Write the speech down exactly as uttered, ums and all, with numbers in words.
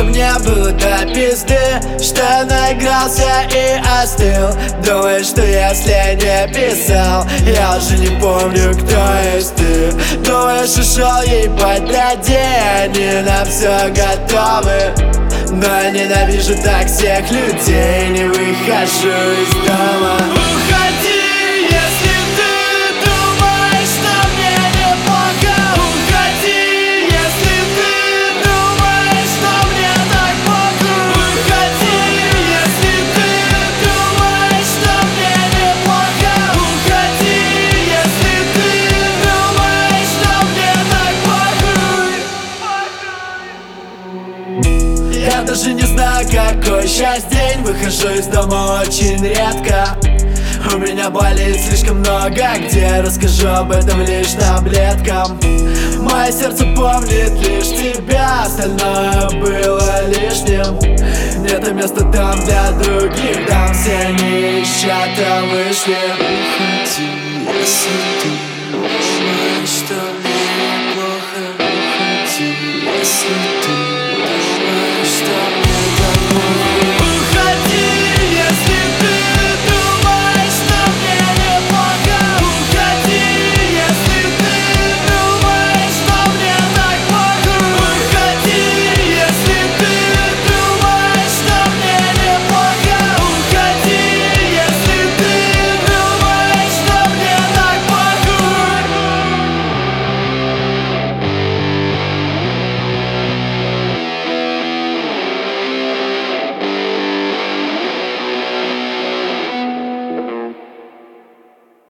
что мне было до пизды, что наигрался и остыл. Думаешь, что если не писал, я уже не помню, кто есть ты. Думаешь, ушел ебать для денег, на все готовы. Но я ненавижу так всех людей, не выхожу из дома. Уходи, если ты думаешь, что мне неплохо. Уходи, если ты думаешь, что мне так плохо. Уходи, если ты думаешь, что мне неплохо. Уходи, если ты думаешь, что мне так плохо. Я даже не знаю, какой сейчас день. Выхожу из дома очень редко. У меня болит слишком много где. Расскажу об этом лишь таблеткам. Мое сердце помнит лишь тебя, остальное было лишним. Нет места там для других, там все они из чата вышли. Уходи, если ты думаешь, что мне плохо. Уходи, если